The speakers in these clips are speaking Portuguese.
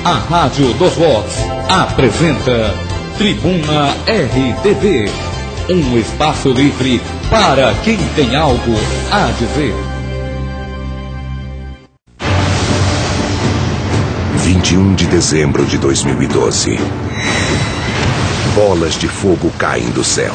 A Rádio dos Vox apresenta Tribuna RTV, um espaço livre para quem tem algo a dizer. 21 de dezembro de 2012. Bolas de fogo caem do céu.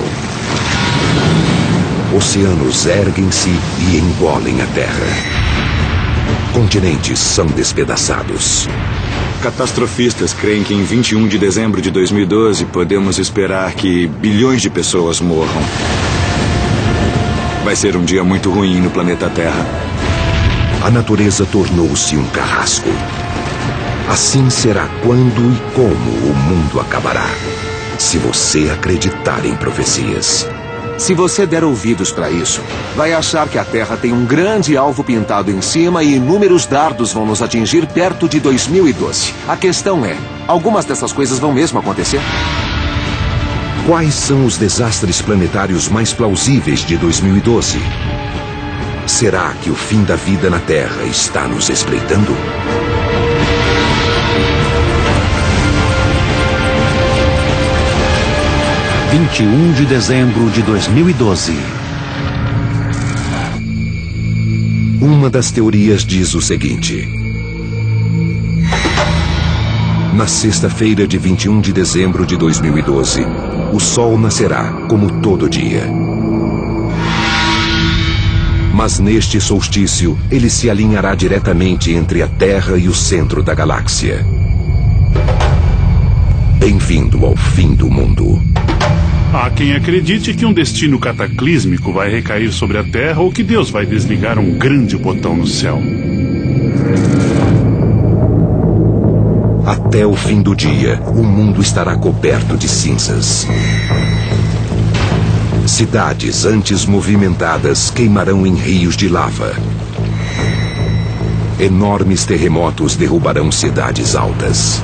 Oceanos erguem-se e engolem a terra. Continentes são despedaçados. Catastrofistas creem que em 21 de dezembro de 2012 podemos esperar que bilhões de pessoas morram. Vai ser um dia muito ruim no planeta Terra. A natureza tornou-se um carrasco. Assim será quando e como o mundo acabará, se você acreditar em profecias. Se você der ouvidos para isso, vai achar que a Terra tem um grande alvo pintado em cima e inúmeros dardos vão nos atingir perto de 2012. A questão é, algumas dessas coisas vão mesmo acontecer? Quais são os desastres planetários mais plausíveis de 2012? Será que o fim da vida na Terra está nos espreitando? – 21 de dezembro de 2012. Uma das teorias diz o seguinte: na sexta-feira de 21 de dezembro de 2012, o Sol nascerá como todo dia. Mas neste solstício, ele se alinhará diretamente entre a Terra e o centro da galáxia. Bem-vindo ao fim do mundo. Há quem acredite que um destino cataclísmico vai recair sobre a Terra ou que Deus vai desligar um grande botão no céu. Até o fim do dia, o mundo estará coberto de cinzas. Cidades antes movimentadas queimarão em rios de lava. Enormes terremotos derrubarão cidades altas.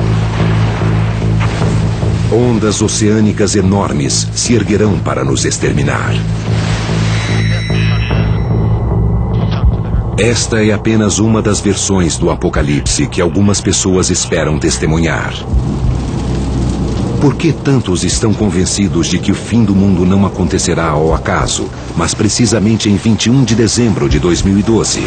Ondas oceânicas enormes se erguerão para nos exterminar. Esta é apenas uma das versões do Apocalipse que algumas pessoas esperam testemunhar. Por que tantos estão convencidos de que o fim do mundo não acontecerá ao acaso, mas precisamente em 21 de dezembro de 2012?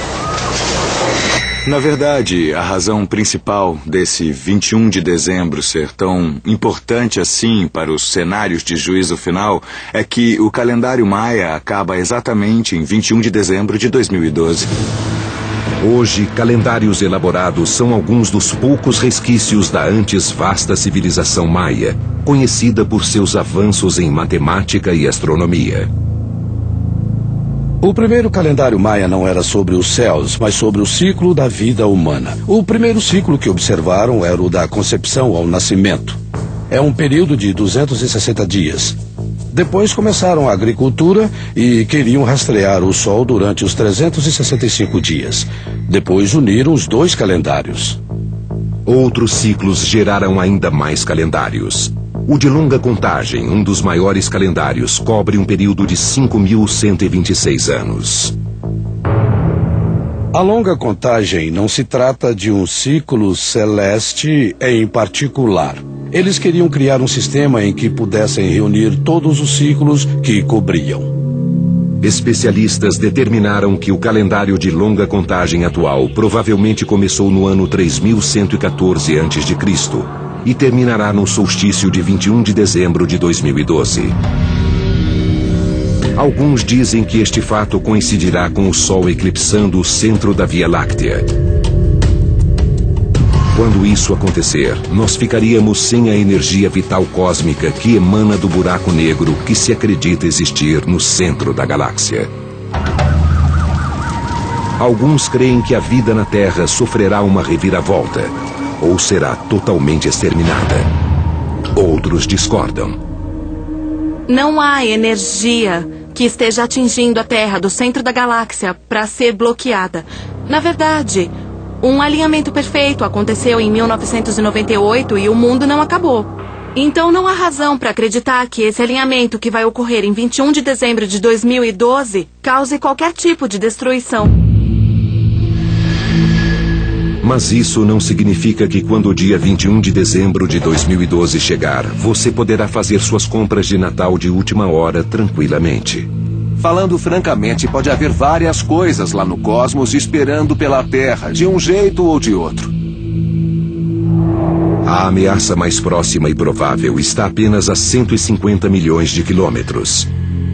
Na verdade, a razão principal desse 21 de dezembro ser tão importante assim para os cenários de juízo final é que o calendário maia acaba exatamente em 21 de dezembro de 2012. Hoje, calendários elaborados são alguns dos poucos resquícios da antes vasta civilização maia, conhecida por seus avanços em matemática e astronomia. O primeiro calendário maia não era sobre os céus, mas sobre o ciclo da vida humana. O primeiro ciclo que observaram era o da concepção ao nascimento. É um período de 260 dias. Depois começaram a agricultura e queriam rastrear o sol durante os 365 dias. Depois uniram os dois calendários. Outros ciclos geraram ainda mais calendários. O de longa contagem, um dos maiores calendários, cobre um período de 5.126 anos. A longa contagem não se trata de um ciclo celeste em particular. Eles queriam criar um sistema em que pudessem reunir todos os ciclos que cobriam. Especialistas determinaram que o calendário de longa contagem atual provavelmente começou no ano 3114 a.C., e terminará no solstício de 21 de dezembro de 2012. Alguns dizem que este fato coincidirá com o Sol eclipsando o centro da Via Láctea. Quando isso acontecer, nós ficaríamos sem a energia vital cósmica que emana do buraco negro que se acredita existir no centro da galáxia. Alguns creem que a vida na Terra sofrerá uma reviravolta, ou será totalmente exterminada. Outros discordam. Não há energia que esteja atingindo a Terra do centro da galáxia para ser bloqueada. Na verdade, um alinhamento perfeito aconteceu em 1998 e o mundo não acabou. Então não há razão para acreditar que esse alinhamento que vai ocorrer em 21 de dezembro de 2012 cause qualquer tipo de destruição. Mas isso não significa que quando o dia 21 de dezembro de 2012 chegar, você poderá fazer suas compras de Natal de última hora tranquilamente. Falando francamente, pode haver várias coisas lá no cosmos esperando pela Terra, de um jeito ou de outro. A ameaça mais próxima e provável está apenas a 150 milhões de quilômetros.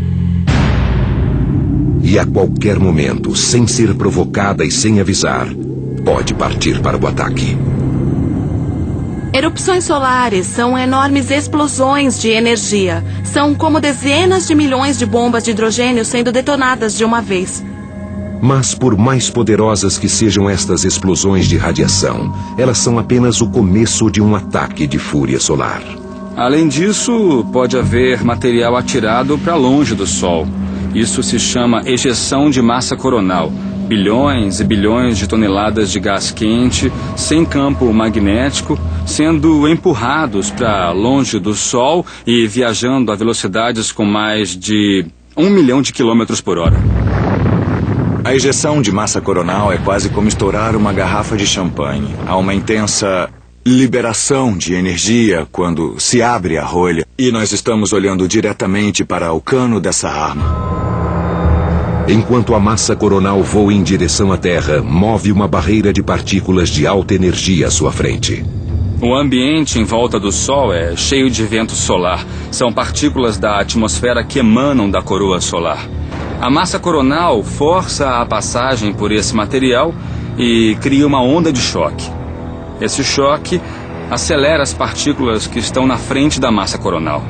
E a qualquer momento, sem ser provocada e sem avisar, pode partir para o ataque. Erupções solares são enormes explosões de energia. São como dezenas de milhões de bombas de hidrogênio sendo detonadas de uma vez. Mas por mais poderosas que sejam estas explosões de radiação, elas são apenas o começo de um ataque de fúria solar. Além disso, pode haver material atirado para longe do Sol. Isso se chama ejeção de massa coronal. Bilhões e bilhões de toneladas de gás quente, sem campo magnético, sendo empurrados para longe do Sol e viajando a velocidades com mais de 1 milhão de quilômetros por hora. A ejeção de massa coronal é quase como estourar uma garrafa de champanhe. Há uma intensa liberação de energia quando se abre a rolha e nós estamos olhando diretamente para o cano dessa arma. Enquanto a massa coronal voa em direção à Terra, move uma barreira de partículas de alta energia à sua frente. O ambiente em volta do Sol é cheio de vento solar. São partículas da atmosfera que emanam da coroa solar. A massa coronal força a passagem por esse material e cria uma onda de choque. Esse choque acelera as partículas que estão na frente da massa coronal.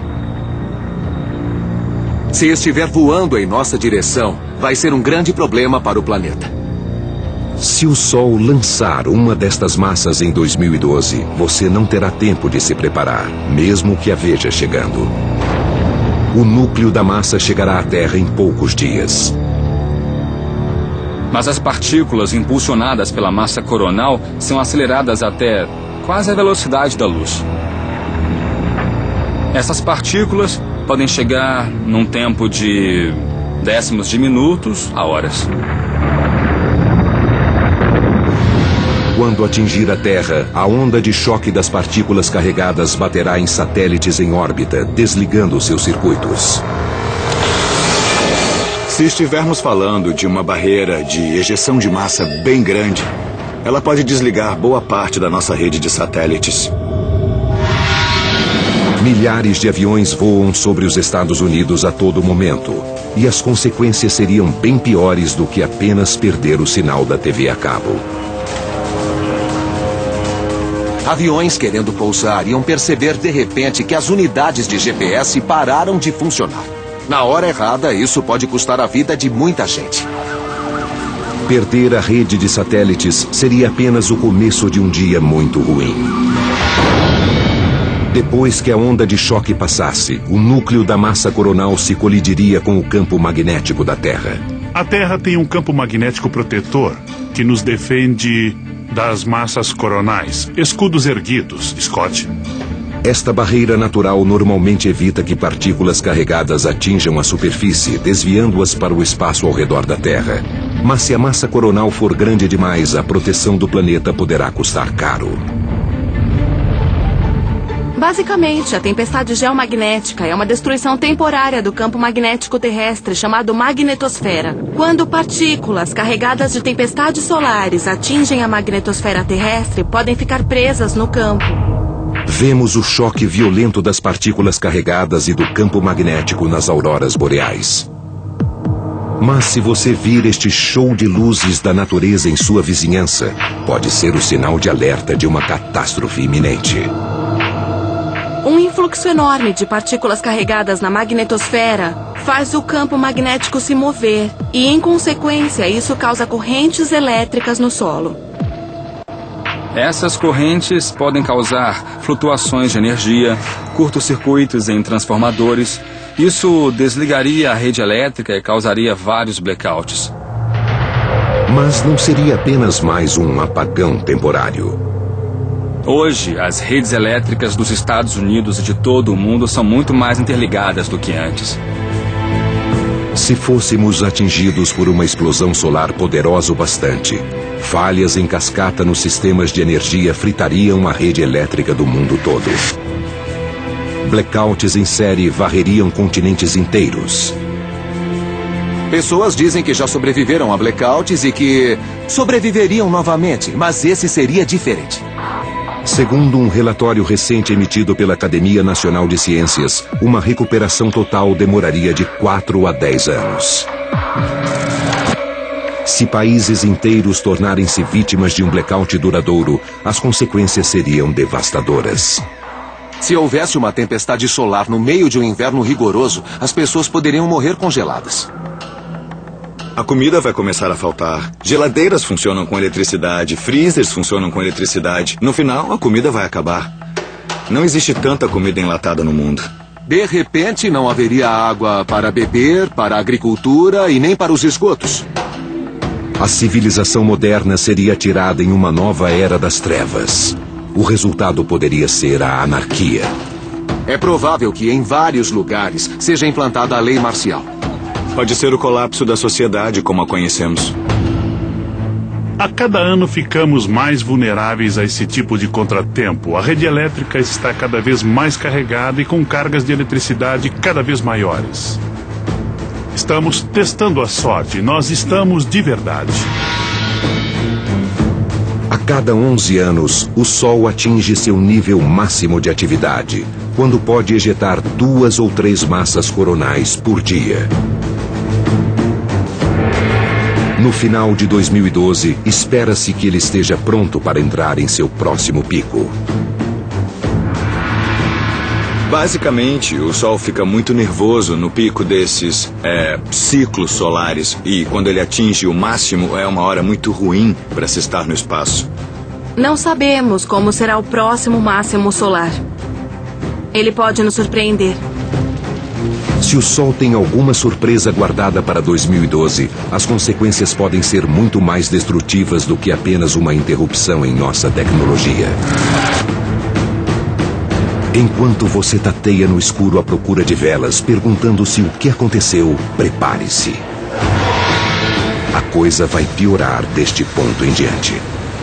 Se estiver voando em nossa direção, vai ser um grande problema para o planeta. Se o Sol lançar uma destas massas em 2012, você não terá tempo de se preparar, mesmo que a veja chegando. O núcleo da massa chegará à Terra em poucos dias. Mas as partículas impulsionadas pela massa coronal são aceleradas até quase a velocidade da luz. Essas partículas podem chegar num tempo de décimos de minutos a horas. Quando atingir a Terra, a onda de choque das partículas carregadas baterá em satélites em órbita, desligando seus circuitos. Se estivermos falando de uma barreira de ejeção de massa bem grande, ela pode desligar boa parte da nossa rede de satélites. Milhares de aviões voam sobre os Estados Unidos a todo momento, e as consequências seriam bem piores do que apenas perder o sinal da TV a cabo. Aviões querendo pousar iam perceber de repente que as unidades de GPS pararam de funcionar. Na hora errada, isso pode custar a vida de muita gente. Perder a rede de satélites seria apenas o começo de um dia muito ruim. Depois que a onda de choque passasse, o núcleo da massa coronal se colidiria com o campo magnético da Terra. A Terra tem um campo magnético protetor que nos defende das massas coronais. Escudos erguidos, Scott. Esta barreira natural normalmente evita que partículas carregadas atinjam a superfície, desviando-as para o espaço ao redor da Terra. Mas se a massa coronal for grande demais, a proteção do planeta poderá custar caro. Basicamente, a tempestade geomagnética é uma destruição temporária do campo magnético terrestre chamado magnetosfera. Quando partículas carregadas de tempestades solares atingem a magnetosfera terrestre, podem ficar presas no campo. Vemos o choque violento das partículas carregadas e do campo magnético nas auroras boreais. Mas se você vir este show de luzes da natureza em sua vizinhança, pode ser o sinal de alerta de uma catástrofe iminente. Um influxo enorme de partículas carregadas na magnetosfera faz o campo magnético se mover e, em consequência, isso causa correntes elétricas no solo. Essas correntes podem causar flutuações de energia, curtos-circuitos em transformadores. Isso desligaria a rede elétrica e causaria vários blackouts. Mas não seria apenas mais um apagão temporário. Hoje, as redes elétricas dos Estados Unidos e de todo o mundo são muito mais interligadas do que antes. Se fôssemos atingidos por uma explosão solar poderosa o bastante, falhas em cascata nos sistemas de energia fritariam a rede elétrica do mundo todo. Blackouts em série varreriam continentes inteiros. Pessoas dizem que já sobreviveram a blackouts e que sobreviveriam novamente, mas esse seria diferente. Segundo um relatório recente emitido pela Academia Nacional de Ciências, uma recuperação total demoraria de 4 a 10 anos. Se países inteiros tornarem-se vítimas de um blackout duradouro, as consequências seriam devastadoras. Se houvesse uma tempestade solar no meio de um inverno rigoroso, as pessoas poderiam morrer congeladas. A comida vai começar a faltar. Geladeiras funcionam com eletricidade, freezers funcionam com eletricidade. No final, a comida vai acabar. Não existe tanta comida enlatada no mundo. De repente, não haveria água para beber, para a agricultura e nem para os esgotos. A civilização moderna seria tirada em uma nova era das trevas. O resultado poderia ser a anarquia. É provável que em vários lugares seja implantada a lei marcial. Pode ser o colapso da sociedade como a conhecemos. A cada ano ficamos mais vulneráveis a esse tipo de contratempo. A rede elétrica está cada vez mais carregada e com cargas de eletricidade cada vez maiores. Estamos testando a sorte. Nós estamos de verdade. A cada 11 anos, o Sol atinge seu nível máximo de atividade, quando pode ejetar 2 ou 3 massas coronais por dia. No final de 2012, espera-se que ele esteja pronto para entrar em seu próximo pico. Basicamente, o Sol fica muito nervoso no pico desses ciclos solares. E quando ele atinge o máximo, é uma hora muito ruim para se estar no espaço. Não sabemos como será o próximo máximo solar. Ele pode nos surpreender. Se o Sol tem alguma surpresa guardada para 2012, as consequências podem ser muito mais destrutivas do que apenas uma interrupção em nossa tecnologia. Enquanto você tateia no escuro à procura de velas, perguntando-se o que aconteceu, prepare-se. A coisa vai piorar deste ponto em diante.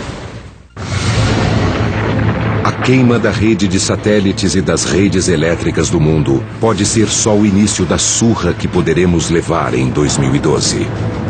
A queima da rede de satélites e das redes elétricas do mundo pode ser só o início da surra que poderemos levar em 2012.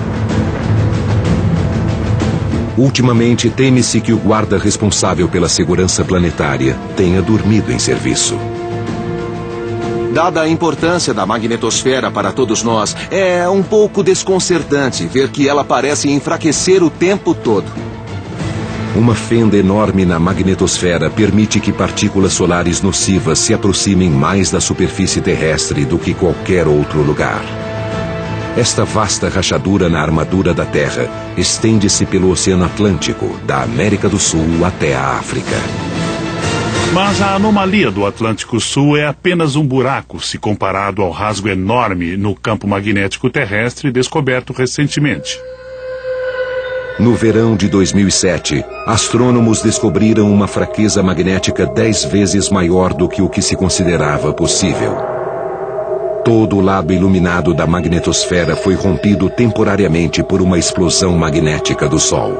Ultimamente, teme-se que o guarda responsável pela segurança planetária tenha dormido em serviço. Dada a importância da magnetosfera para todos nós, é um pouco desconcertante ver que ela parece enfraquecer o tempo todo. Uma fenda enorme na magnetosfera permite que partículas solares nocivas se aproximem mais da superfície terrestre do que qualquer outro lugar. Esta vasta rachadura na armadura da Terra estende-se pelo Oceano Atlântico, da América do Sul até a África. Mas a anomalia do Atlântico Sul é apenas um buraco se comparado ao rasgo enorme no campo magnético terrestre descoberto recentemente. No verão de 2007, astrônomos descobriram uma fraqueza magnética 10 vezes maior do que o que se considerava possível. Todo o lado iluminado da magnetosfera foi rompido temporariamente por uma explosão magnética do Sol.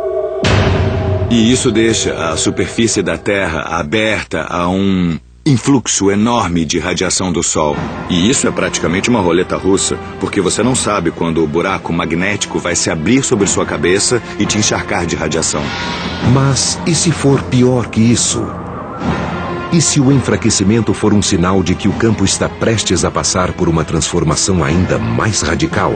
E isso deixa a superfície da Terra aberta a um influxo enorme de radiação do Sol. E isso é praticamente uma roleta russa, porque você não sabe quando o buraco magnético vai se abrir sobre sua cabeça e te encharcar de radiação. Mas e se for pior que isso? E se o enfraquecimento for um sinal de que o campo está prestes a passar por uma transformação ainda mais radical?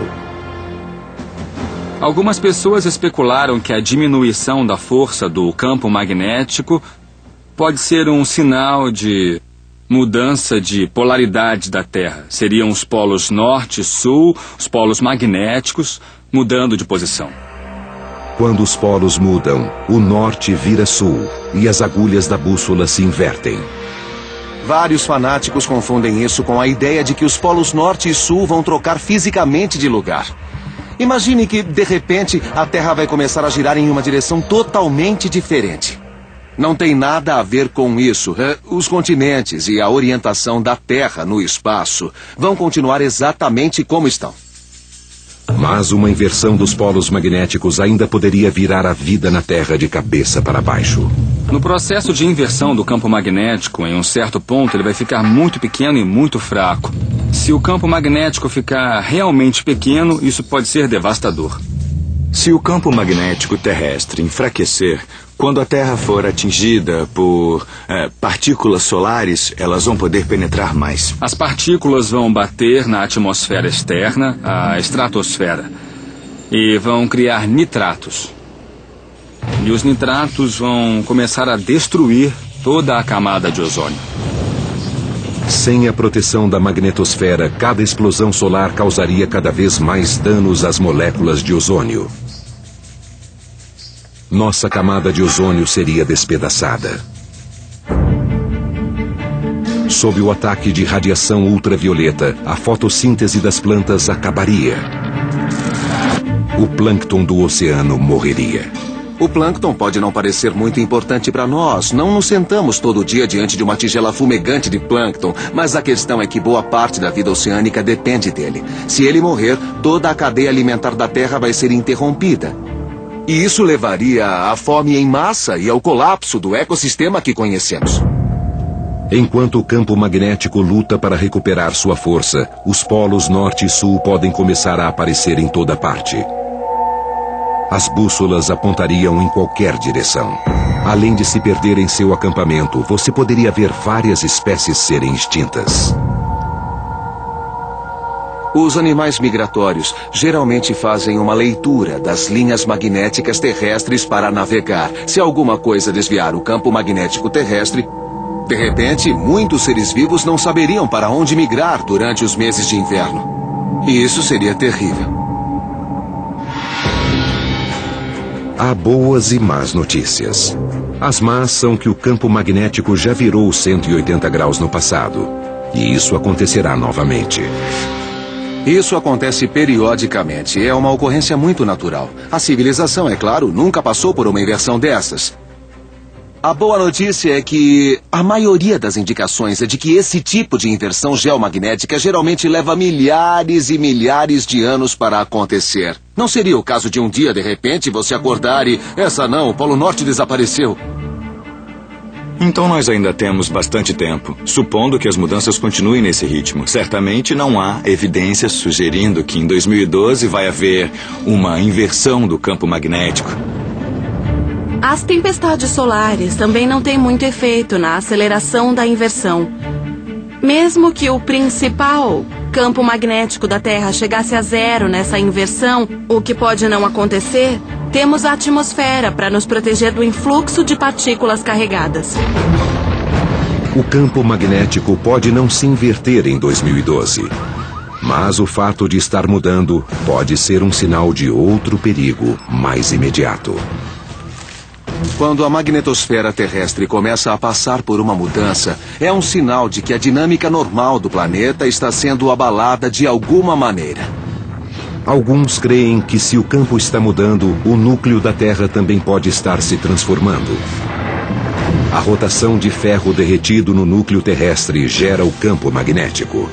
Algumas pessoas especularam que a diminuição da força do campo magnético pode ser um sinal de mudança de polaridade da Terra. Seriam os polos norte e sul, os polos magnéticos, mudando de posição. Quando os polos mudam, o norte vira sul e as agulhas da bússola se invertem. Vários fanáticos confundem isso com a ideia de que os polos norte e sul vão trocar fisicamente de lugar. Imagine que, de repente, a Terra vai começar a girar em uma direção totalmente diferente. Não tem nada a ver com isso. Os continentes e a orientação da Terra no espaço vão continuar exatamente como estão. Mas uma inversão dos polos magnéticos ainda poderia virar a vida na Terra de cabeça para baixo. No processo de inversão do campo magnético, em um certo ponto ele vai ficar muito pequeno e muito fraco. Se o campo magnético ficar realmente pequeno, isso pode ser devastador. Se o campo magnético terrestre enfraquecer, quando a Terra for atingida por partículas solares, elas vão poder penetrar mais. As partículas vão bater na atmosfera externa, a estratosfera, e vão criar nitratos. E os nitratos vão começar a destruir toda a camada de ozônio. Sem a proteção da magnetosfera, cada explosão solar causaria cada vez mais danos às moléculas de ozônio. Nossa camada de ozônio seria despedaçada. Sob o ataque de radiação ultravioleta, a fotossíntese das plantas acabaria. O plâncton do oceano morreria. O plâncton pode não parecer muito importante para nós. Não nos sentamos todo dia diante de uma tigela fumegante de plâncton, mas a questão é que boa parte da vida oceânica depende dele. Se ele morrer, toda a cadeia alimentar da Terra vai ser interrompida. E isso levaria à fome em massa e ao colapso do ecossistema que conhecemos. Enquanto o campo magnético luta para recuperar sua força, os polos norte e sul podem começar a aparecer em toda parte. As bússolas apontariam em qualquer direção. Além de se perder em seu acampamento, você poderia ver várias espécies serem extintas. Os animais migratórios geralmente fazem uma leitura das linhas magnéticas terrestres para navegar. Se alguma coisa desviar o campo magnético terrestre, de repente, muitos seres vivos não saberiam para onde migrar durante os meses de inverno. E isso seria terrível. Há boas e más notícias. As más são que o campo magnético já virou 180 graus no passado. E isso acontecerá novamente. Isso acontece periodicamente. É uma ocorrência muito natural. A civilização, é claro, nunca passou por uma inversão dessas. A boa notícia é que a maioria das indicações é de que esse tipo de inversão geomagnética geralmente leva milhares e milhares de anos para acontecer. Não seria o caso de um dia, de repente, você acordar e... Essa não, o Polo Norte desapareceu. Então nós ainda temos bastante tempo, supondo que as mudanças continuem nesse ritmo. Certamente não há evidências sugerindo que em 2012 vai haver uma inversão do campo magnético. As tempestades solares também não têm muito efeito na aceleração da inversão. Mesmo que o principal campo magnético da Terra chegasse a zero nessa inversão, o que pode não acontecer, temos a atmosfera para nos proteger do influxo de partículas carregadas. O campo magnético pode não se inverter em 2012. Mas o fato de estar mudando pode ser um sinal de outro perigo mais imediato. Quando a magnetosfera terrestre começa a passar por uma mudança, é um sinal de que a dinâmica normal do planeta está sendo abalada de alguma maneira. Alguns creem que se o campo está mudando, o núcleo da Terra também pode estar se transformando. A rotação de ferro derretido no núcleo terrestre gera o campo magnético.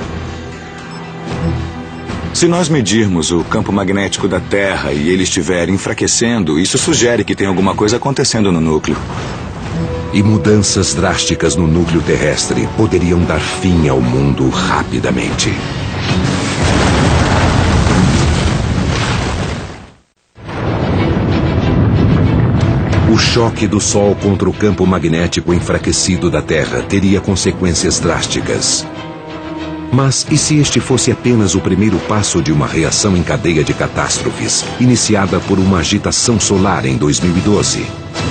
Se nós medirmos o campo magnético da Terra e ele estiver enfraquecendo, isso sugere que tem alguma coisa acontecendo no núcleo. E mudanças drásticas no núcleo terrestre poderiam dar fim ao mundo rapidamente. O choque do Sol contra o campo magnético enfraquecido da Terra teria consequências drásticas. Mas e se este fosse apenas o primeiro passo de uma reação em cadeia de catástrofes, iniciada por uma agitação solar em 2012?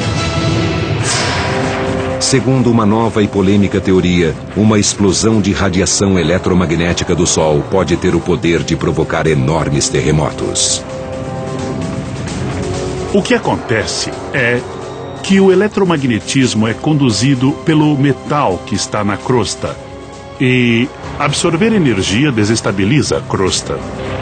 Segundo uma nova e polêmica teoria, uma explosão de radiação eletromagnética do Sol pode ter o poder de provocar enormes terremotos. O que acontece é que o eletromagnetismo é conduzido pelo metal que está na crosta. E absorver energia desestabiliza a crosta.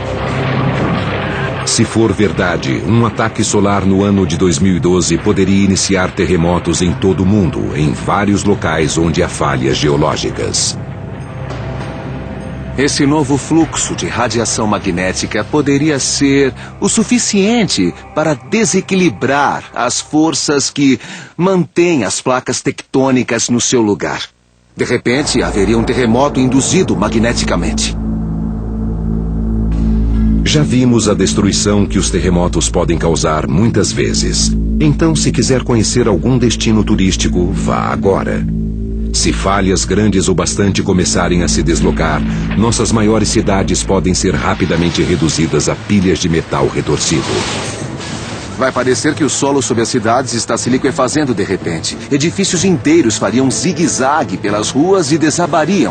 Se for verdade, um ataque solar no ano de 2012 poderia iniciar terremotos em todo o mundo, em vários locais onde há falhas geológicas. Esse novo fluxo de radiação magnética poderia ser o suficiente para desequilibrar as forças que mantêm as placas tectônicas no seu lugar. De repente, haveria um terremoto induzido magneticamente. Já vimos a destruição que os terremotos podem causar muitas vezes. Então, se quiser conhecer algum destino turístico, vá agora. Se falhas grandes o bastante começarem a se deslocar, nossas maiores cidades podem ser rapidamente reduzidas a pilhas de metal retorcido. Vai parecer que o solo sob as cidades está se liquefazendo de repente. Edifícios inteiros fariam zigue-zague pelas ruas e desabariam.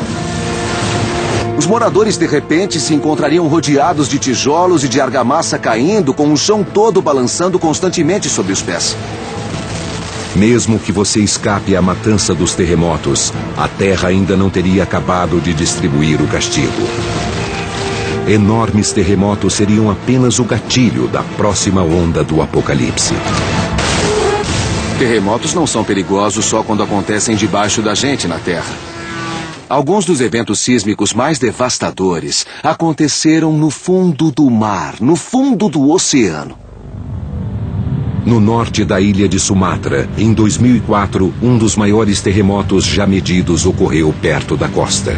Os moradores de repente se encontrariam rodeados de tijolos e de argamassa caindo, com o chão todo balançando constantemente sob os pés. Mesmo que você escape à matança dos terremotos, a Terra ainda não teria acabado de distribuir o castigo. Enormes terremotos seriam apenas o gatilho da próxima onda do apocalipse. Terremotos não são perigosos só quando acontecem debaixo da gente na Terra. Alguns dos eventos sísmicos mais devastadores aconteceram no fundo do mar, no fundo do oceano. No norte da ilha de Sumatra, em 2004, um dos maiores terremotos já medidos ocorreu perto da costa.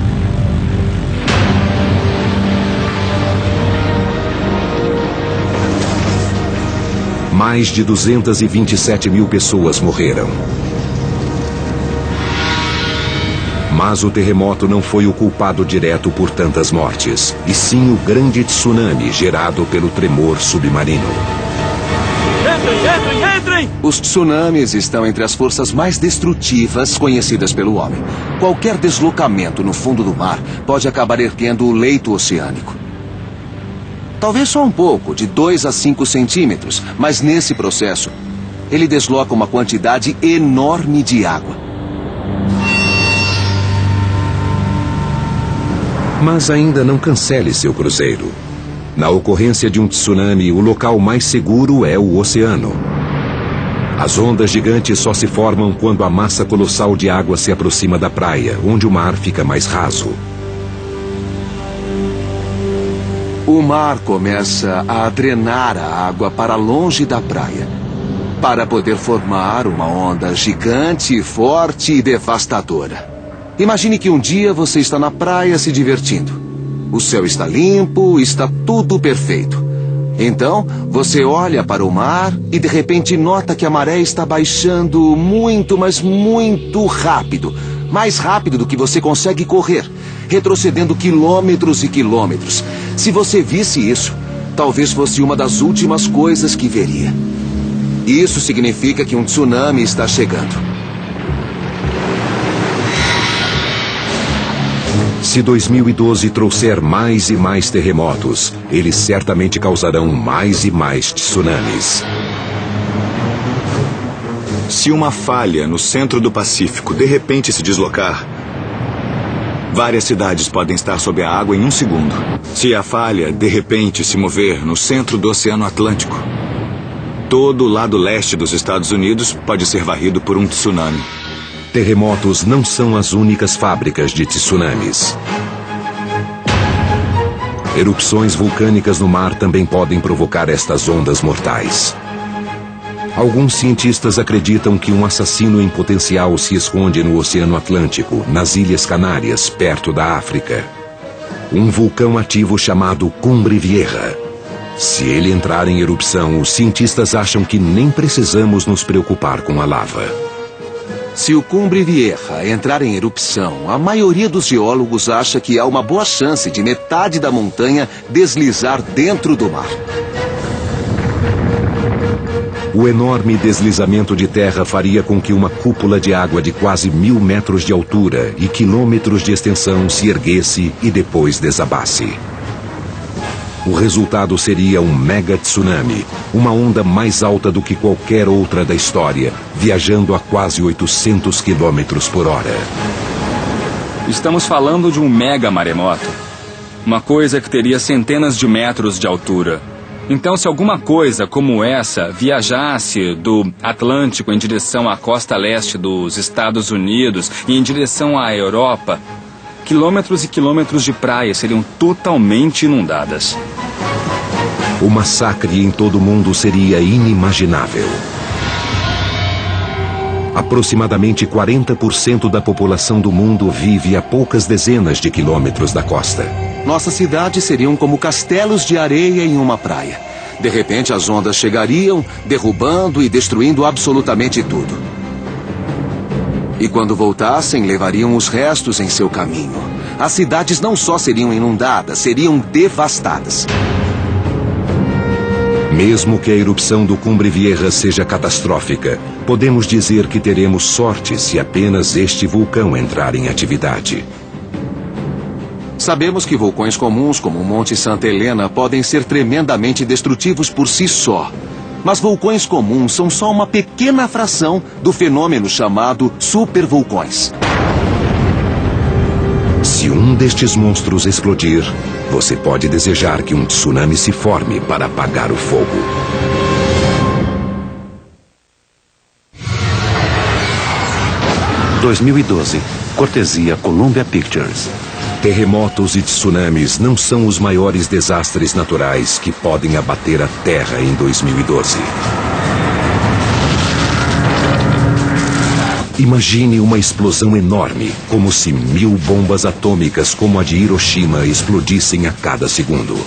Mais de 227 mil pessoas morreram. Mas o terremoto não foi o culpado direto por tantas mortes, e sim o grande tsunami gerado pelo tremor submarino. Entrem! Os tsunamis estão entre as forças mais destrutivas conhecidas pelo homem. Qualquer deslocamento no fundo do mar pode acabar erguendo o leito oceânico. Talvez só um pouco, de 2 a 5 centímetros, mas nesse processo, ele desloca uma quantidade enorme de água. Mas ainda não cancele seu cruzeiro. Na ocorrência de um tsunami, o local mais seguro é o oceano. As ondas gigantes só se formam quando a massa colossal de água se aproxima da praia, onde o mar fica mais raso. O mar começa a drenar a água para longe da praia, para poder formar uma onda gigante, forte e devastadora. Imagine que um dia você está na praia se divertindo. O céu está limpo, está tudo perfeito. Então, você olha para o mar e de repente nota que a maré está baixando muito, mas muito rápido. Mais rápido do que você consegue correr, retrocedendo quilômetros e quilômetros. Se você visse isso, talvez fosse uma das últimas coisas que veria. Isso significa que um tsunami está chegando. Se 2012 trouxer mais e mais terremotos, eles certamente causarão mais e mais tsunamis. Se uma falha no centro do Pacífico de repente se deslocar, várias cidades podem estar sob a água em 1 segundo. Se a falha de repente se mover no centro do Oceano Atlântico, todo o lado leste dos Estados Unidos pode ser varrido por um tsunami. Terremotos não são as únicas fábricas de tsunamis. Erupções vulcânicas no mar também podem provocar estas ondas mortais. Alguns cientistas acreditam que um assassino em potencial se esconde no Oceano Atlântico, nas Ilhas Canárias, perto da África. Um vulcão ativo chamado Cumbre Vieja. Se ele entrar em erupção, os cientistas acham que nem precisamos nos preocupar com a lava. Se o Cumbre Vieja entrar em erupção, a maioria dos geólogos acha que há uma boa chance de metade da montanha deslizar dentro do mar. O enorme deslizamento de terra faria com que uma cúpula de água de quase 1000 metros de altura e quilômetros de extensão se erguesse e depois desabasse. O resultado seria um mega tsunami, uma onda mais alta do que qualquer outra da história, viajando a quase 800 quilômetros por hora. Estamos falando de um mega maremoto. Uma coisa que teria centenas de metros de altura. Então, se alguma coisa como essa viajasse do Atlântico em direção à costa leste dos Estados Unidos e em direção à Europa, Quilômetros e quilômetros de praias seriam totalmente inundadas. O massacre em todo o mundo seria inimaginável. Aproximadamente 40% da população do mundo vive a poucas dezenas de quilômetros da costa. Nossas cidades seriam como castelos de areia em uma praia. De repente, as ondas chegariam, derrubando e destruindo absolutamente tudo. E quando voltassem, levariam os restos em seu caminho. As cidades não só seriam inundadas, seriam devastadas. Mesmo que a erupção do Cumbre Vieja seja catastrófica, podemos dizer que teremos sorte se apenas este vulcão entrar em atividade. Sabemos que vulcões comuns como o Monte Santa Helena podem ser tremendamente destrutivos por si só. Mas vulcões comuns são só uma pequena fração do fenômeno chamado supervulcões. Se um destes monstros explodir, você pode desejar que um tsunami se forme para apagar o fogo. – 2012. Cortesia Columbia Pictures. Terremotos e tsunamis não são os maiores desastres naturais que podem abater a Terra em 2012. Imagine uma explosão enorme, como se 1000 bombas atômicas como a de Hiroshima explodissem a cada segundo.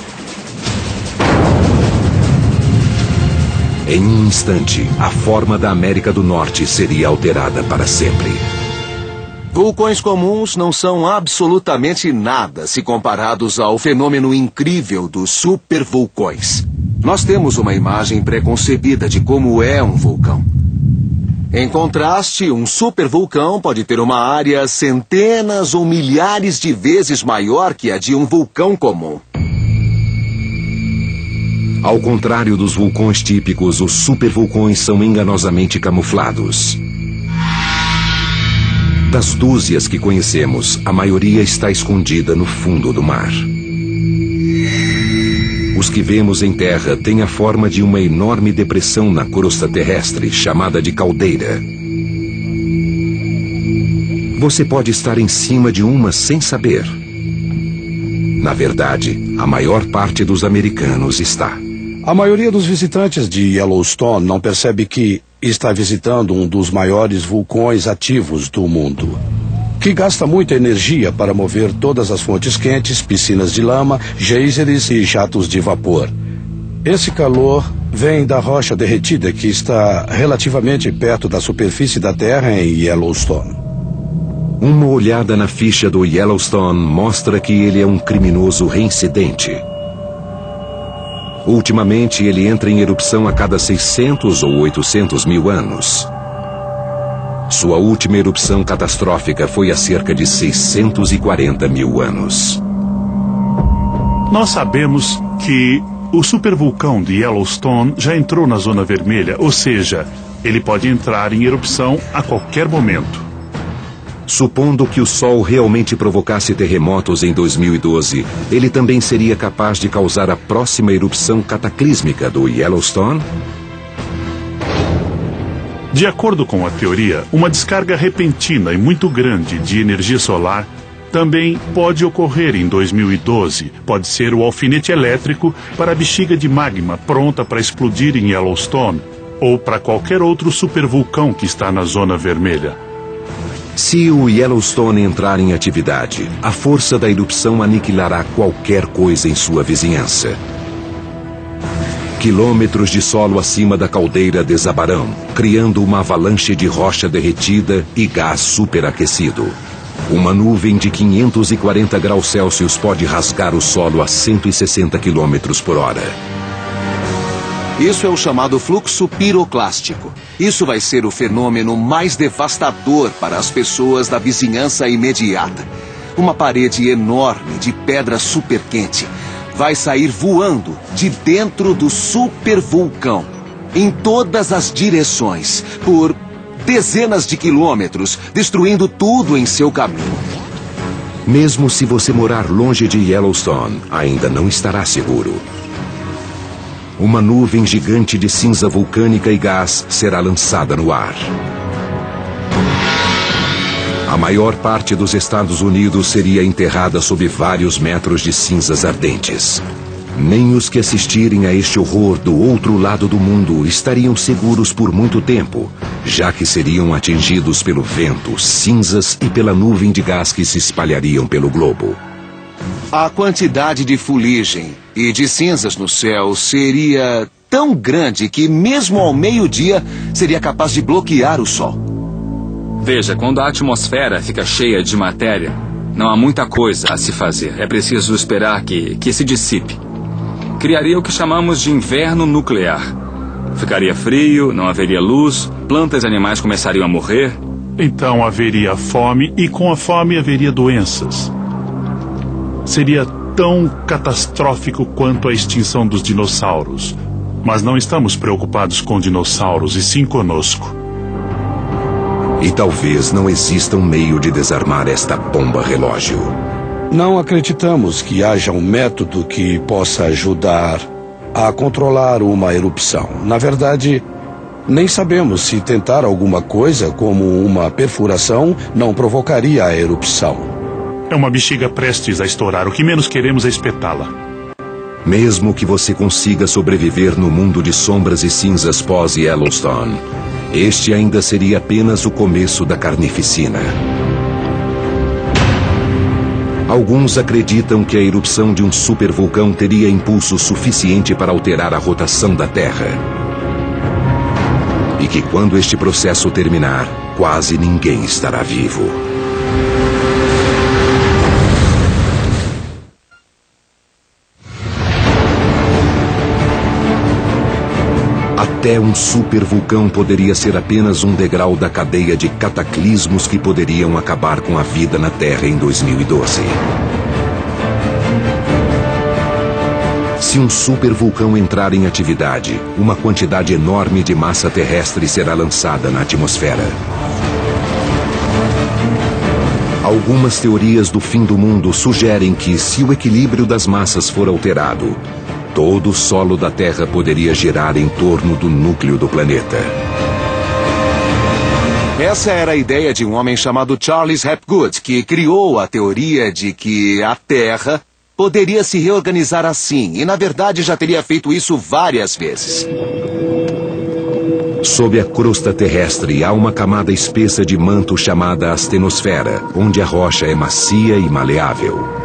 Em um instante, a forma da América do Norte seria alterada para sempre. Vulcões comuns não são absolutamente nada se comparados ao fenômeno incrível dos supervulcões. Nós temos uma imagem preconcebida de como é um vulcão. Em contraste, um supervulcão pode ter uma área centenas ou milhares de vezes maior que a de um vulcão comum. Ao contrário dos vulcões típicos, os supervulcões são enganosamente camuflados. Das dúzias que conhecemos, a maioria está escondida no fundo do mar. Os que vemos em terra têm a forma de uma enorme depressão na crosta terrestre, chamada de caldeira. Você pode estar em cima de uma sem saber. Na verdade, a maior parte dos americanos está. A maioria dos visitantes de Yellowstone não percebe que está visitando um dos maiores vulcões ativos do mundo, que gasta muita energia para mover todas as fontes quentes, piscinas de lama, geysers e jatos de vapor. Esse calor vem da rocha derretida que está relativamente perto da superfície da Terra em Yellowstone. Uma olhada na ficha do Yellowstone mostra que ele é um criminoso reincidente. Ultimamente, ele entra em erupção a cada 600 ou 800 mil anos. Sua última erupção catastrófica foi há cerca de 640 mil anos. Nós sabemos que o supervulcão de Yellowstone já entrou na zona vermelha, ou seja, ele pode entrar em erupção a qualquer momento. Supondo que o Sol realmente provocasse terremotos em 2012, ele também seria capaz de causar a próxima erupção cataclísmica do Yellowstone? De acordo com a teoria, uma descarga repentina e muito grande de energia solar também pode ocorrer em 2012. Pode ser o alfinete elétrico para a bexiga de magma pronta para explodir em Yellowstone, ou para qualquer outro supervulcão que está na zona vermelha. Se o Yellowstone entrar em atividade, a força da erupção aniquilará qualquer coisa em sua vizinhança. Quilômetros de solo acima da caldeira desabarão, criando uma avalanche de rocha derretida e gás superaquecido. Uma nuvem de 540 graus Celsius pode rasgar o solo a 160 km por hora. Isso é o chamado fluxo piroclástico. Isso vai ser o fenômeno mais devastador para as pessoas da vizinhança imediata. Uma parede enorme de pedra superquente vai sair voando de dentro do supervulcão, em todas as direções, por dezenas de quilômetros, destruindo tudo em seu caminho. Mesmo se você morar longe de Yellowstone, ainda não estará seguro. Uma nuvem gigante de cinza vulcânica e gás será lançada no ar. A maior parte dos Estados Unidos seria enterrada sob vários metros de cinzas ardentes. Nem os que assistirem a este horror do outro lado do mundo estariam seguros por muito tempo, já que seriam atingidos pelo vento, cinzas e pela nuvem de gás que se espalhariam pelo globo. A quantidade de fuligem e de cinzas no céu seria tão grande que mesmo ao meio-dia seria capaz de bloquear o sol. Veja, quando a atmosfera fica cheia de matéria, não há muita coisa a se fazer. É preciso esperar que se dissipe. Criaria o que chamamos de inverno nuclear. Ficaria frio, não haveria luz, plantas e animais começariam a morrer. Então haveria fome e com a fome haveria doenças. Seria tão catastrófico quanto a extinção dos dinossauros. Mas não estamos preocupados com dinossauros, e sim conosco. E talvez não exista um meio de desarmar esta bomba relógio. Não acreditamos que haja um método que possa ajudar a controlar uma erupção. Na verdade, nem sabemos se tentar alguma coisa, como uma perfuração, não provocaria a erupção. É uma bexiga prestes a estourar. O que menos queremos é espetá-la. Mesmo que você consiga sobreviver no mundo de sombras e cinzas pós-Yellowstone, este ainda seria apenas o começo da carnificina. Alguns acreditam que a erupção de um supervulcão teria impulso suficiente para alterar a rotação da Terra. E que quando este processo terminar, quase ninguém estará vivo. Até um supervulcão poderia ser apenas um degrau da cadeia de cataclismos que poderiam acabar com a vida na Terra em 2012. Se um supervulcão entrar em atividade, uma quantidade enorme de massa terrestre será lançada na atmosfera. Algumas teorias do fim do mundo sugerem que, se o equilíbrio das massas for alterado, todo o solo da Terra poderia girar em torno do núcleo do planeta. Essa era a ideia de um homem chamado Charles Hapgood, que criou a teoria de que a Terra poderia se reorganizar assim, e na verdade já teria feito isso várias vezes. Sob a crosta terrestre há uma camada espessa de manto chamada astenosfera, onde a rocha é macia e maleável.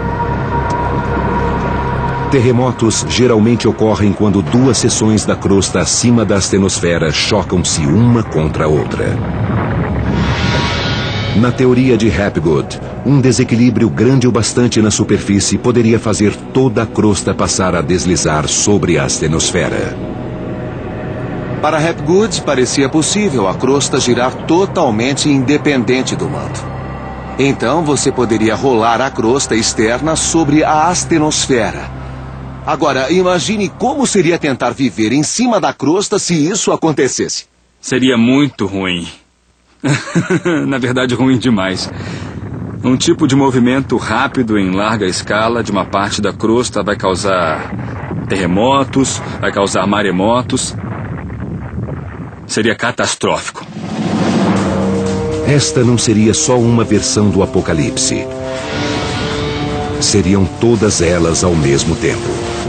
Terremotos geralmente ocorrem quando duas seções da crosta acima da astenosfera chocam-se uma contra a outra. Na teoria de Hapgood, um desequilíbrio grande o bastante na superfície poderia fazer toda a crosta passar a deslizar sobre a astenosfera. Para Hapgood, parecia possível a crosta girar totalmente independente do manto. Então você poderia rolar a crosta externa sobre a astenosfera. Agora, imagine como seria tentar viver em cima da crosta se isso acontecesse. Seria muito ruim. Na verdade, ruim demais. Um tipo de movimento rápido em larga escala de uma parte da crosta vai causar terremotos, vai causar maremotos. Seria catastrófico. Esta não seria só uma versão do apocalipse. Seriam todas elas ao mesmo tempo.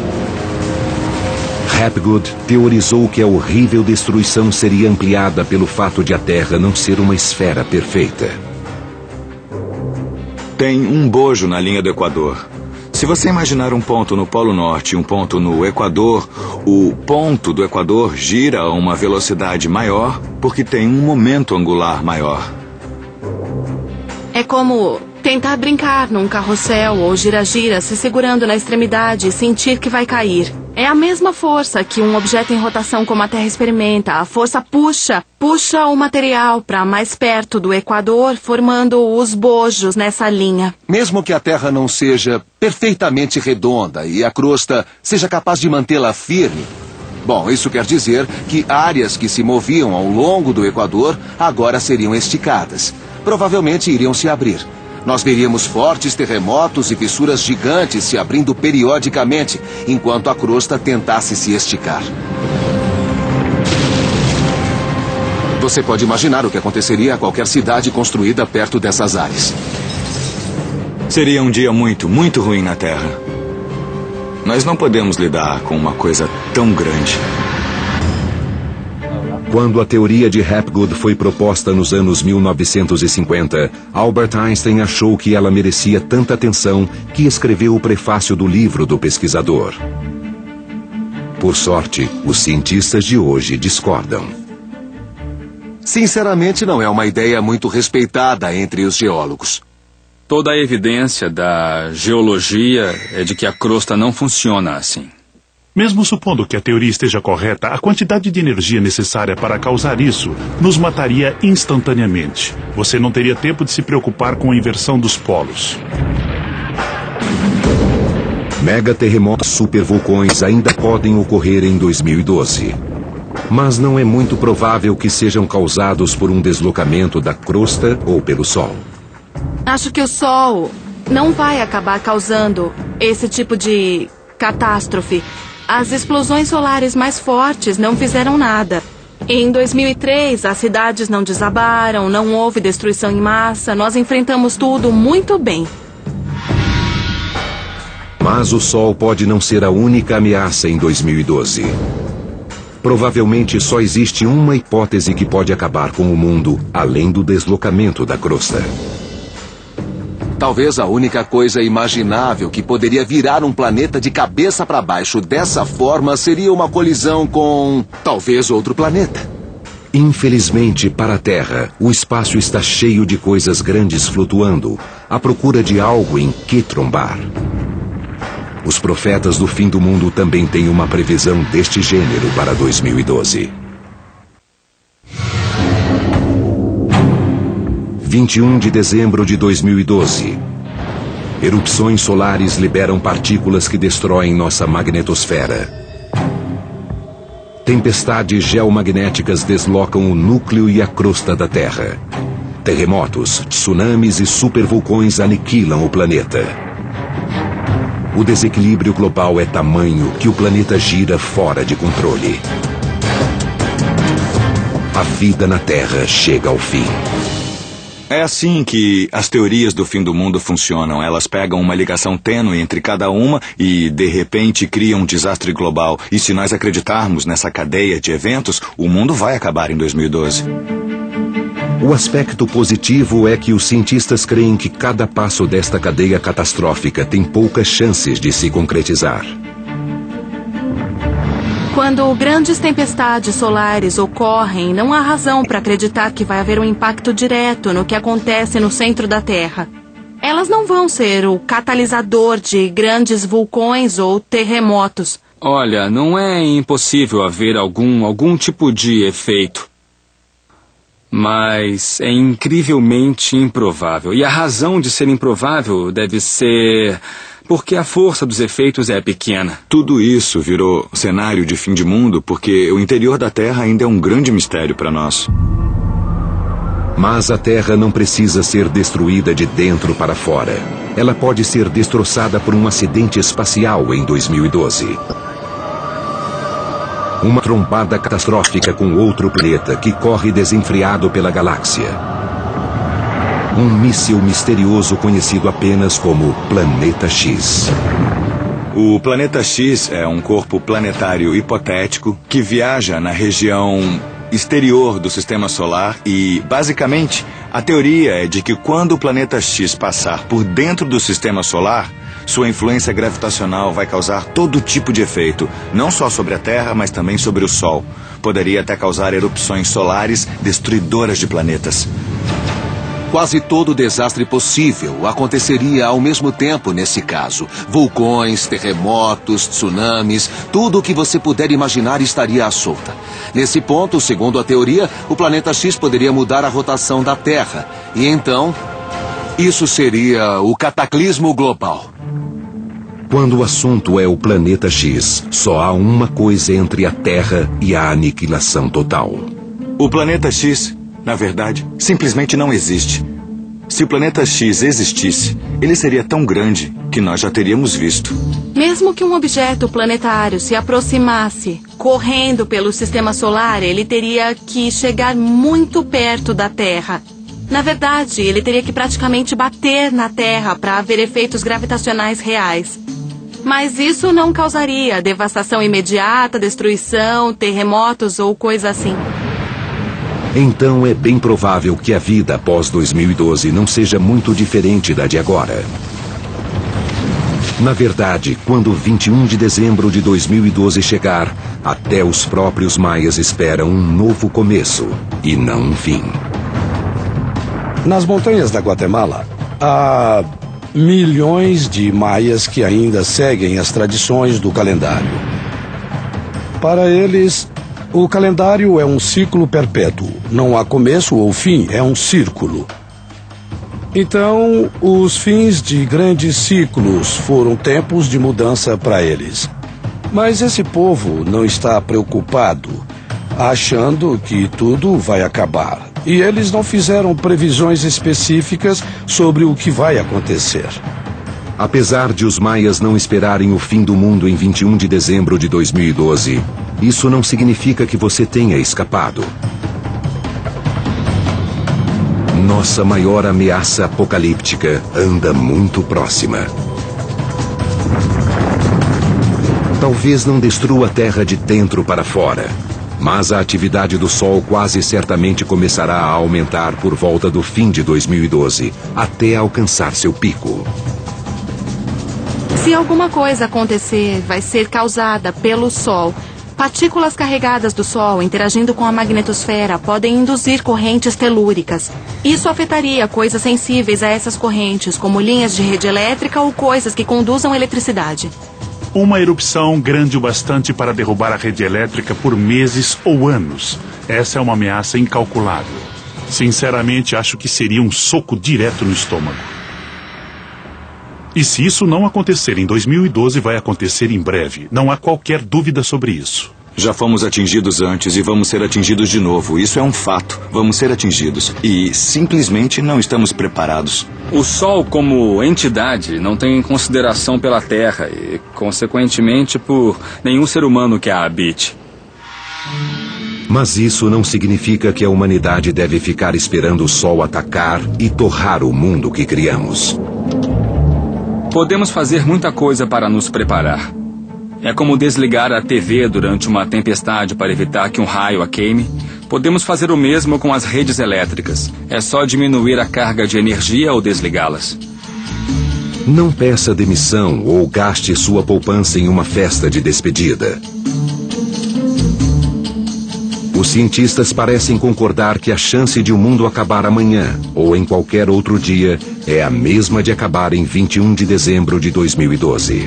Hapgood teorizou que a horrível destruição seria ampliada pelo fato de a Terra não ser uma esfera perfeita. Tem um bojo na linha do Equador. Se você imaginar um ponto no Polo Norte e um ponto no Equador, o ponto do Equador gira a uma velocidade maior porque tem um momento angular maior. É como tentar brincar num carrossel ou gira-gira, se segurando na extremidade e sentir que vai cair. É a mesma força que um objeto em rotação como a Terra experimenta. A força puxa o material para mais perto do Equador, formando os bojos nessa linha. Mesmo que a Terra não seja perfeitamente redonda e a crosta seja capaz de mantê-la firme, bom, isso quer dizer que áreas que se moviam ao longo do Equador agora seriam esticadas. Provavelmente iriam se abrir. Nós veríamos fortes terremotos e fissuras gigantes se abrindo periodicamente, enquanto a crosta tentasse se esticar. Você pode imaginar o que aconteceria a qualquer cidade construída perto dessas áreas. Seria um dia muito, muito ruim na Terra. Nós não podemos lidar com uma coisa tão grande. Quando a teoria de Hapgood foi proposta nos anos 1950, Albert Einstein achou que ela merecia tanta atenção que escreveu o prefácio do livro do pesquisador. Por sorte, os cientistas de hoje discordam. Sinceramente, não é uma ideia muito respeitada entre os geólogos. Toda a evidência da geologia é de que a crosta não funciona assim. Mesmo supondo que a teoria esteja correta, a quantidade de energia necessária para causar isso nos mataria instantaneamente. Você não teria tempo de se preocupar com a inversão dos polos. Megaterremotos supervulcões ainda podem ocorrer em 2012. Mas não é muito provável que sejam causados por um deslocamento da crosta ou pelo Sol. Acho que o Sol não vai acabar causando esse tipo de catástrofe. As explosões solares mais fortes não fizeram nada. Em 2003, as cidades não desabaram, não houve destruição em massa, nós enfrentamos tudo muito bem. Mas o Sol pode não ser a única ameaça em 2012. Provavelmente só existe uma hipótese que pode acabar com o mundo, além do deslocamento da crosta. Talvez a única coisa imaginável que poderia virar um planeta de cabeça para baixo dessa forma seria uma colisão com, talvez, outro planeta. Infelizmente, para a Terra, o espaço está cheio de coisas grandes flutuando, à procura de algo em que trombar. Os profetas do fim do mundo também têm uma previsão deste gênero para 2012. 21 de dezembro de 2012. Erupções solares liberam partículas que destroem nossa magnetosfera. Tempestades geomagnéticas deslocam o núcleo e a crosta da Terra. Terremotos, tsunamis e supervulcões aniquilam o planeta. O desequilíbrio global é tamanho que o planeta gira fora de controle. A vida na Terra chega ao fim. É assim que as teorias do fim do mundo funcionam. Elas pegam uma ligação tênue entre cada uma e, de repente, criam um desastre global. E se nós acreditarmos nessa cadeia de eventos, o mundo vai acabar em 2012. O aspecto positivo é que os cientistas creem que cada passo desta cadeia catastrófica tem poucas chances de se concretizar. Quando grandes tempestades solares ocorrem, não há razão para acreditar que vai haver um impacto direto no que acontece no centro da Terra. Elas não vão ser o catalisador de grandes vulcões ou terremotos. Olha, não é impossível haver algum tipo de efeito. Mas é incrivelmente improvável. E a razão de ser improvável deve ser porque a força dos efeitos é pequena. Tudo isso virou cenário de fim de mundo porque o interior da Terra ainda é um grande mistério para nós. Mas a Terra não precisa ser destruída de dentro para fora. Ela pode ser destroçada por um acidente espacial em 2012. Uma trombada catastrófica com outro planeta que corre desenfreado pela galáxia. Um míssil misterioso conhecido apenas como Planeta X. O Planeta X é um corpo planetário hipotético que viaja na região exterior do Sistema Solar e, basicamente, a teoria é de que quando o Planeta X passar por dentro do Sistema Solar, sua influência gravitacional vai causar todo tipo de efeito, não só sobre a Terra, mas também sobre o Sol. Poderia até causar erupções solares destruidoras de planetas. Quase todo desastre possível aconteceria ao mesmo tempo nesse caso. Vulcões, terremotos, tsunamis, tudo o que você puder imaginar estaria à solta. Nesse ponto, segundo a teoria, o planeta X poderia mudar a rotação da Terra. E então, isso seria o cataclismo global. Quando o assunto é o Planeta X, só há uma coisa entre a Terra e a aniquilação total. O Planeta X, na verdade, simplesmente não existe. Se o planeta X existisse, ele seria tão grande que nós já teríamos visto. Mesmo que um objeto planetário se aproximasse, correndo pelo sistema solar, ele teria que chegar muito perto da Terra. Na verdade, ele teria que praticamente bater na Terra para haver efeitos gravitacionais reais. Mas isso não causaria devastação imediata, destruição, terremotos ou coisa assim. Então é bem provável que a vida após 2012 não seja muito diferente da de agora. Na verdade, quando 21 de dezembro de 2012 chegar, até os próprios maias esperam um novo começo e não um fim. Nas montanhas da Guatemala, há milhões de maias que ainda seguem as tradições do calendário. Para eles, o calendário é um ciclo perpétuo. Não há começo ou fim, é um círculo. Então, os fins de grandes ciclos foram tempos de mudança para eles. Mas esse povo não está preocupado, achando que tudo vai acabar. E eles não fizeram previsões específicas sobre o que vai acontecer. Apesar de os maias não esperarem o fim do mundo em 21 de dezembro de 2012, isso não significa que você tenha escapado. Nossa maior ameaça apocalíptica anda muito próxima. Talvez não destrua a Terra de dentro para fora, mas a atividade do Sol quase certamente começará a aumentar por volta do fim de 2012, até alcançar seu pico. Se alguma coisa acontecer, vai ser causada pelo Sol. Partículas carregadas do Sol interagindo com a magnetosfera podem induzir correntes telúricas. Isso afetaria coisas sensíveis a essas correntes, como linhas de rede elétrica ou coisas que conduzam eletricidade. Uma erupção grande o bastante para derrubar a rede elétrica por meses ou anos. Essa é uma ameaça incalculável. Sinceramente, acho que seria um soco direto no estômago. E se isso não acontecer em 2012, vai acontecer em breve. Não há qualquer dúvida sobre isso. Já fomos atingidos antes e vamos ser atingidos de novo. Isso é um fato. Vamos ser atingidos. E simplesmente não estamos preparados. O Sol, como entidade, não tem consideração pela Terra e, consequentemente, por nenhum ser humano que a habite. Mas isso não significa que a humanidade deve ficar esperando o Sol atacar e torrar o mundo que criamos. Podemos fazer muita coisa para nos preparar. É como desligar a TV durante uma tempestade para evitar que um raio a queime. Podemos fazer o mesmo com as redes elétricas. É só diminuir a carga de energia ou desligá-las. Não peça demissão ou gaste sua poupança em uma festa de despedida. Os cientistas parecem concordar que a chance de o mundo acabar amanhã ou em qualquer outro dia é a mesma de acabar em 21 de dezembro de 2012.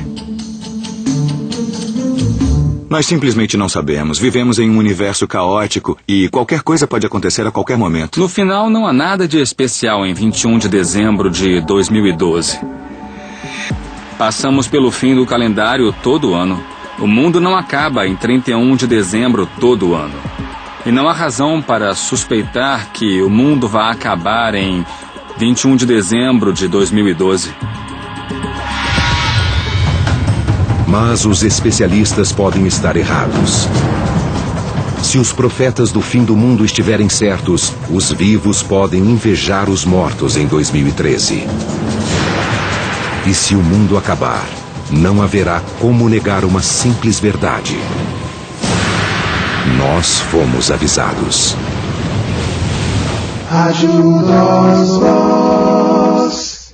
Nós simplesmente não sabemos. Vivemos em um universo caótico e qualquer coisa pode acontecer a qualquer momento. No final, não há nada de especial em 21 de dezembro de 2012. Passamos pelo fim do calendário todo ano. O mundo não acaba em 31 de dezembro todo ano. E não há razão para suspeitar que o mundo vai acabar em 21 de dezembro de 2012. Mas os especialistas podem estar errados. Se os profetas do fim do mundo estiverem certos, os vivos podem invejar os mortos em 2013. E se o mundo acabar, não haverá como negar uma simples verdade. Nós fomos avisados. Ajuda-nos.